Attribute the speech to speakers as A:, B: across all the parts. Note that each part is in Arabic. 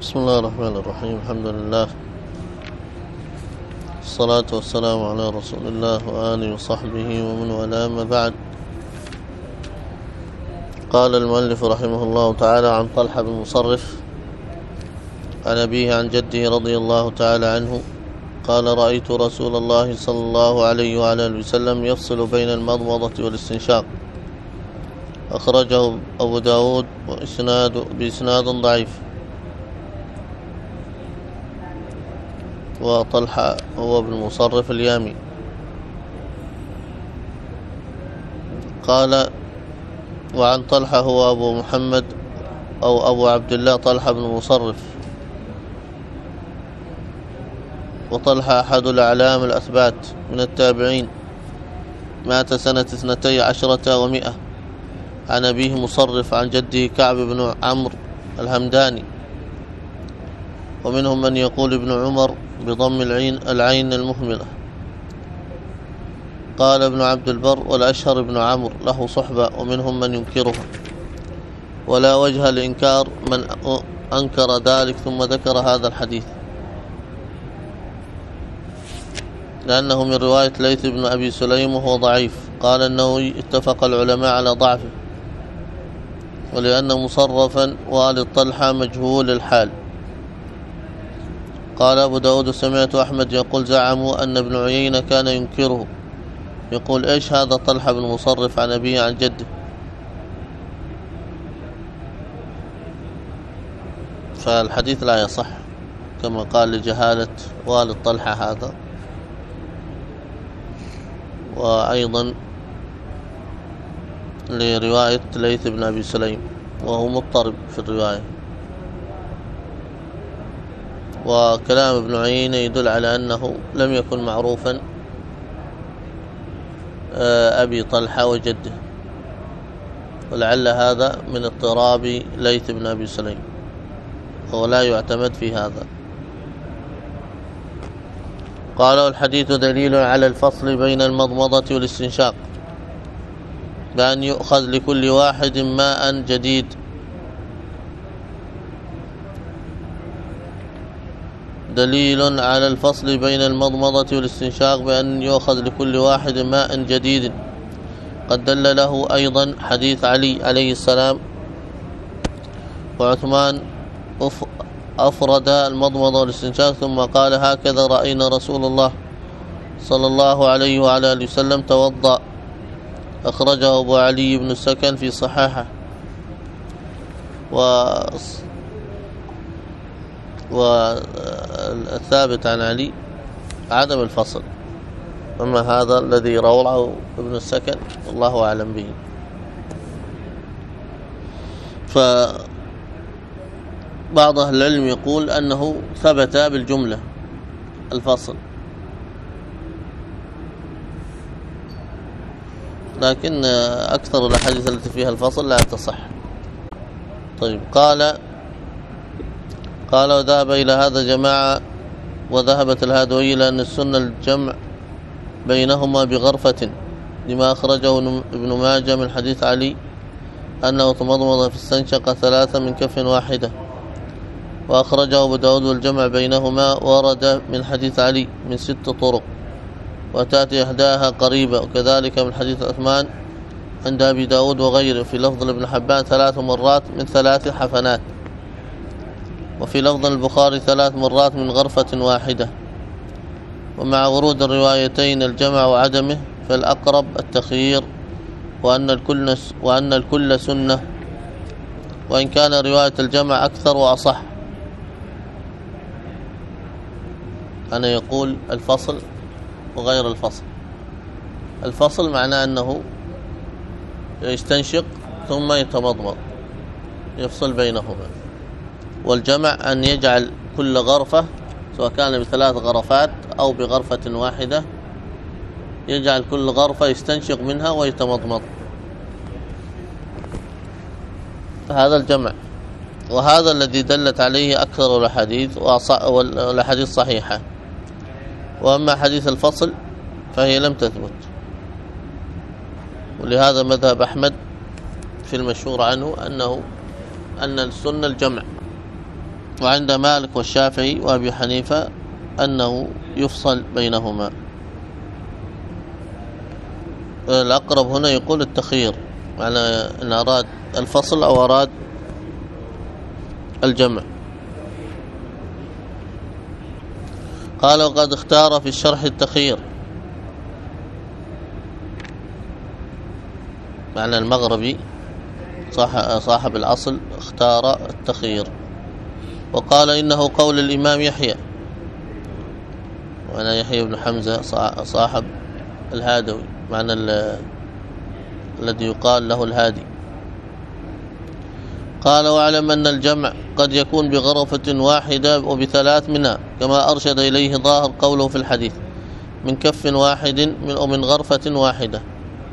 A: بسم الله الرحمن الرحيم. الحمد لله، الصلاة والسلام على رسول الله وآله وصحبه ومن والاه، ما بعد. قال المؤلف رحمه الله تعالى: عن طلحة بن مصرف عن أبيه عن جده رضي الله تعالى عنه قال: رأيت رسول الله صلى الله عليه وعلى آله وسلم يفصل بين المضمضة والاستنشاق. أخرجه أبو داود بإسناد ضعيف. وطلحة هو ابن مصرف اليامي. قال: وعن طلحة هو أبو محمد أو أبو عبد الله طلحة بن مصرف. وطلحة أحد الأعلام الأثبات من التابعين، مات سنة 12 و100. عن أبيه مصرف عن جده كعب بن عمرو الهمداني. ومنهم من يقول ابن عمر بضم العين المهملة. قال ابن عبد البر: والأشهر ابن عمرو له صحبة، ومنهم من ينكرها، ولا وجه لإنكار من أنكر ذلك ثم ذكر هذا الحديث، لأنه من رواية ليث بن أبي سليم وهو ضعيف. قال النووي: اتفق العلماء على ضعفه، ولأن مصرفا والد طلحة مجهول الحال. قال أبو داود: سمعت أحمد يقول: زعموا أن ابن عيينة كان ينكره، يقول: إيش هذا طلحة بن مصرف عن أبيه عن جده؟ فالحديث لا يصح، كما قال لجهالة والد طلحة هذا، وأيضا لرواية ليث بن أبي سليم وهو مضطرب في الرواية. وكلام ابن عيينة يدل على أنه لم يكن معروفا أبي طلحة وجده، ولعل هذا من اضطراب ليث بن أبي سليم، ولا يعتمد في هذا. قال: الحديث دليل على الفصل بين المضمضة والاستنشاق، بأن يؤخذ لكل واحد ماء جديد. دليل على الفصل بين المضمضة والاستنشاق بأن يؤخذ لكل واحد ماء جديد. قد دل له أيضا حديث علي عليه السلام وعثمان أفرد المضمضة والاستنشاق ثم قال: هكذا رأينا رسول الله صلى الله عليه وعلى آله وسلم توضأ. أخرجه أبو علي بن السكن في صحيحه. والثابت عن علي عدم الفصل، أما هذا الذي رواه ابن السكن والله أعلم به. فبعض أهل العلم يقول أنه ثبت بالجملة الفصل، لكن أكثر الأحاديث التي فيها الفصل لا تصح. طيب، قال: وذهب إلى هذا جماعة، وذهبت الهادوية إلى أن السنة الجمع بينهما بغرفة، لما أخرجه ابن ماجه من حديث علي أنه تمضمض في استنشق 3 من كف واحدة. وأخرجه أبو داود والجمع بينهما ورد من حديث علي من 6 طرق، وتأتي إحداها قريبة. وكذلك من حديث عثمان عند أبي داود وغيره في لفظ ابن حبان 3 مرات من 3 حفنات، وفي لفظ البخاري 3 مرات من غرفة واحدة. ومع ورود الروايتين الجمع وعدمه، فالأقرب التخيير، وأن الكل سنة، وإن كان رواية الجمع أكثر وأصح. أنا يقول الفصل وغير الفصل. الفصل معناه أنه يستنشق ثم يتمضمض، يفصل بينهما. والجمع أن يجعل كل غرفة، سواء كان ب3 غرفات أو بغرفة واحدة، يجعل كل غرفة يستنشق منها ويتمضمض. هذا الجمع، وهذا الذي دلت عليه أكثر الأحاديث، والأحاديث صحيحة. وأما حديث الفصل فهي لم تثبت، ولهذا مذهب أحمد في المشهور عنه أن السنة الجمع، وعند مالك والشافعي وأبي حنيفة أنه يفصل بينهما. الأقرب هنا يقول التخيير، معنى أن أراد الفصل أو أراد الجمع. قال وقد اختار في الشرح التخيير، معنى المغربي صاحب الأصل اختار التخيير، وقال إنه قول الإمام يحيى، وأنا يحيى بن حمزة صاحب الهادوي، معنى الذي يقال له الهادي. قال واعلم أن الجمع قد يكون بغرفة واحدة وبثلاث منها، كما أرشد إليه ظاهر قوله في الحديث من كف واحد من غرفة واحدة.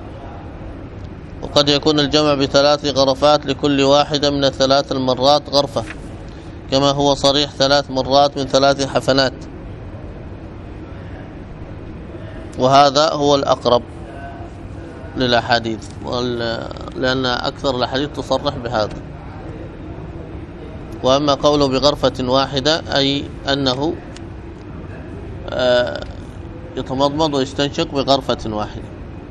A: وقد يكون الجمع بثلاث غرفات لكل واحدة من الثلاث المرات غرفة، كما هو صريح 3 مرات من 3 حفنات، وهذا هو الأقرب للأحاديث، لأن أكثر الأحاديث تصرح بهذا. وأما قوله بغرفة واحدة أي أنه يتمضمض ويستنشق بغرفة واحدة.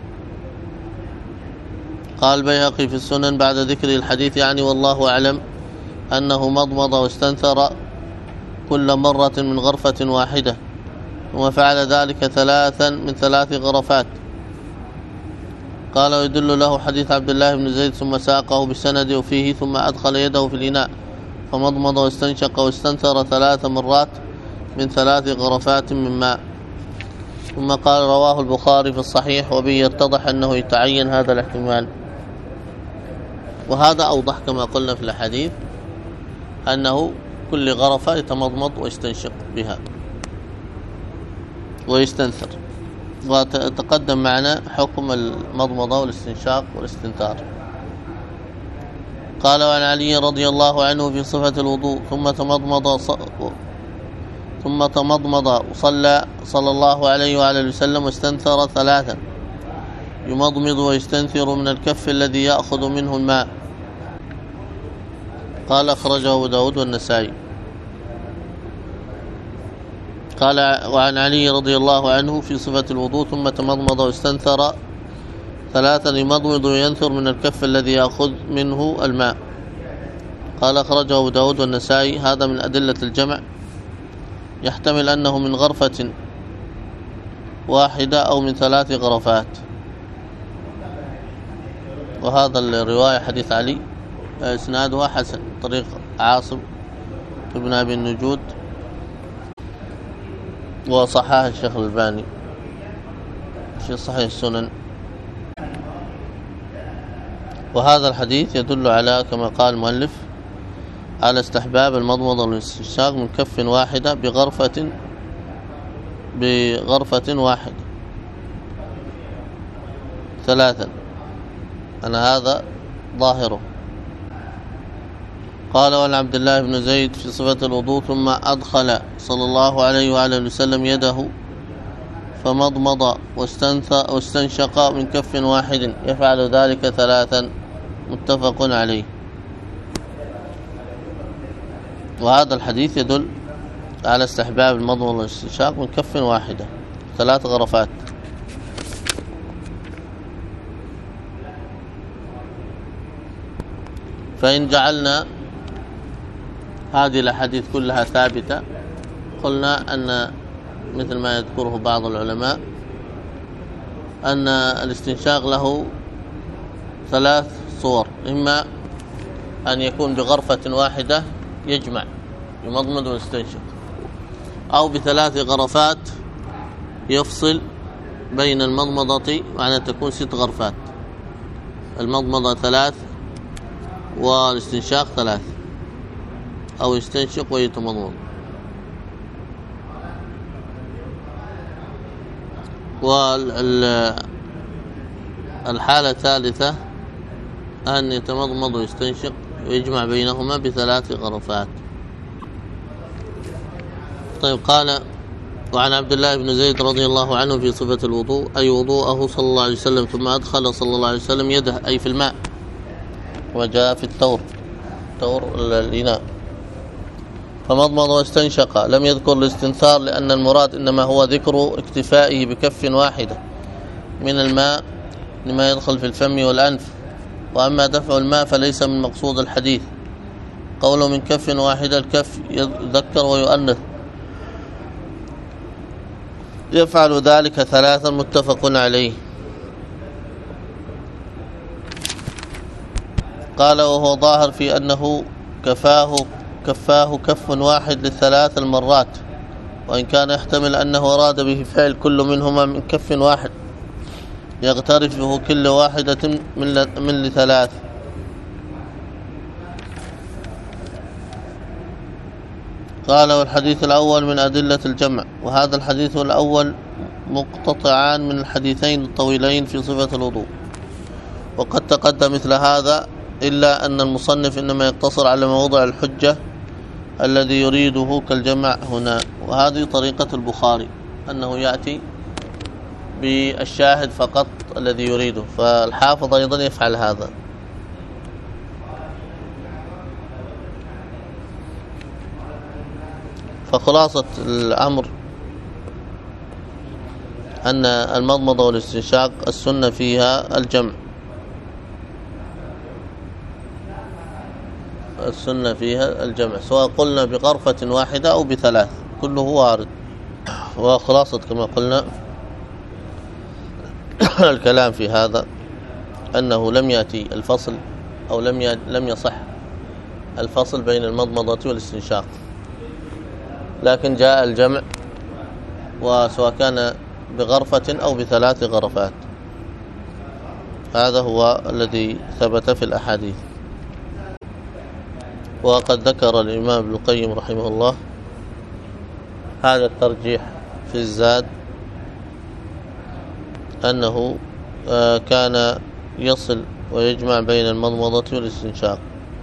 A: قال البيهقي في السنن بعد ذكر الحديث يعني والله أعلم أنه مضمض واستنثر كل مرة من غرفة واحدة، ثم فعل ذلك 3 من 3 غرفات. قال ويدل له حديث عبد الله بن زيد ثم ساقه بسند وفيه ثم أدخل يده في الإناء فمضمض واستنشق واستنثر 3 مرات من 3 غرفات من ماء. ثم قال رواه البخاري في الصحيح وبه يتضح أنه يتعين هذا الاحتمال. وهذا أوضح كما قلنا في الحديث أنه كل غرفة يتمضمض ويستنشق بها ويستنثر. وتقدم معنا حكم المضمضة والاستنشاق والاستنثار. قال وعن علي رضي الله عنه في صفة الوضوء ثم تمضمض وصلى صلى الله عليه وعلى وسلم واستنثر 3 يمضمض ويستنثر من الكف الذي يأخذ منه الماء. قال أخرجه أبو داود والنسائي. قال وعن علي رضي الله عنه في صفة الوضوء ثم تمضمض واستنثر 3 يمضمض وينثر من الكف الذي يأخذ منه الماء. قال أخرجه أبو داود والنسائي. هذا من أدلة الجمع، يحتمل أنه من غرفة واحدة أو من 3 غرفات. وهذا الرواية حديث علي إسنادها حسن، طريق عاصم بن أبي النجود، وصححه الشيخ الألباني في صحيح السنن. وهذا الحديث يدل على كما قال المؤلف على استحباب المضمضة والاستنشاق من كف واحدة بغرفة واحدة 3. أنا هذا ظاهره. قال وعن عبد الله بن زيد في صفة الوضوء ثم أدخل صلى الله عليه وعلى وسلم يده فمضمض واستنشق من كف واحد يفعل ذلك 3 متفق عليه. وهذا الحديث يدل على استحباب المضمضة والاستنشاق من كف واحدة 3 غرفات. فإن جعلنا هذه الأحاديث كلها ثابتة قلنا أن مثل ما يذكره بعض العلماء أن الاستنشاق له 3 صور، إما أن يكون بغرفة واحدة يجمع يمضمض ويستنشق، أو ب3 غرفات يفصل بين المضمضة، معنى تكون 6 غرفات، المضمضة 3 والاستنشاق 3، أو يستنشق ويتمضمض. والحالة الثالثة أن يتمضمض ويستنشق ويجمع بينهما ب3 غرفات. طيب قال وعن عبد الله بن زيد رضي الله عنه في صفة الوضوء أي وضوءه صلى الله عليه وسلم ثم أدخل صلى الله عليه وسلم يده أي في الماء، وجاء في التور الإناء فمضمض واستنشق. لم يذكر الاستنثار لأن المراد إنما هو ذكر اكتفائه بكف واحدة من الماء لما يدخل في الفم والأنف. وأما دفع الماء فليس من مقصود الحديث. قوله من كف واحدة، الكف يذكر ويؤنث، يفعل ذلك ثلاثا متفق عليه. قال وهو ظاهر في أنه كفاه كف واحد للثلاث المرات، وإن كان يحتمل أنه أراد به فعل كل منهما من كف واحد يغترفه كل واحدة من لثلاث. قال والحديث الأول من أدلة الجمع، وهذا الحديث الأول مقتطعان من الحديثين الطويلين في صفة الوضوء، وقد تقدم مثل هذا، إلا أن المصنف إنما يقتصر على موضع الحجة الذي يريده كالجمع هنا. وهذه طريقة البخاري، أنه يأتي بالشاهد فقط الذي يريده، فالحافظ أيضا يفعل هذا. فخلاصة الأمر أن المضمضة والاستنشاق السنة فيها الجمع، السنة فيها الجمع، سواء قلنا بغرفة واحدة أو بثلاث، كله وارد. وخلاصة كما قلنا الكلام في هذا أنه لم يأتي الفصل أو لم يصح الفصل بين المضمضة والاستنشاق، لكن جاء الجمع، وسواء كان بغرفة أو بثلاث غرفات. هذا هو الذي ثبت في الأحاديث. وقد ذكر الإمام ابن القيم رحمه الله هذا الترجيح في الزاد، أنه كان يصل ويجمع بين المضمضة والاستنشاق،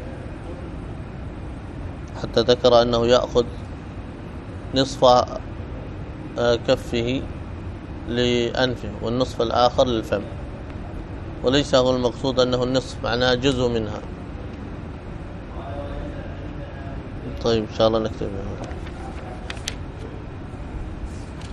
A: حتى ذكر أنه يأخذ نصف كفه لأنفه والنصف الآخر للفم، وليس هو المقصود أنه النصف، معناها جزء منها. طيب إن شاء الله نكتب هذا.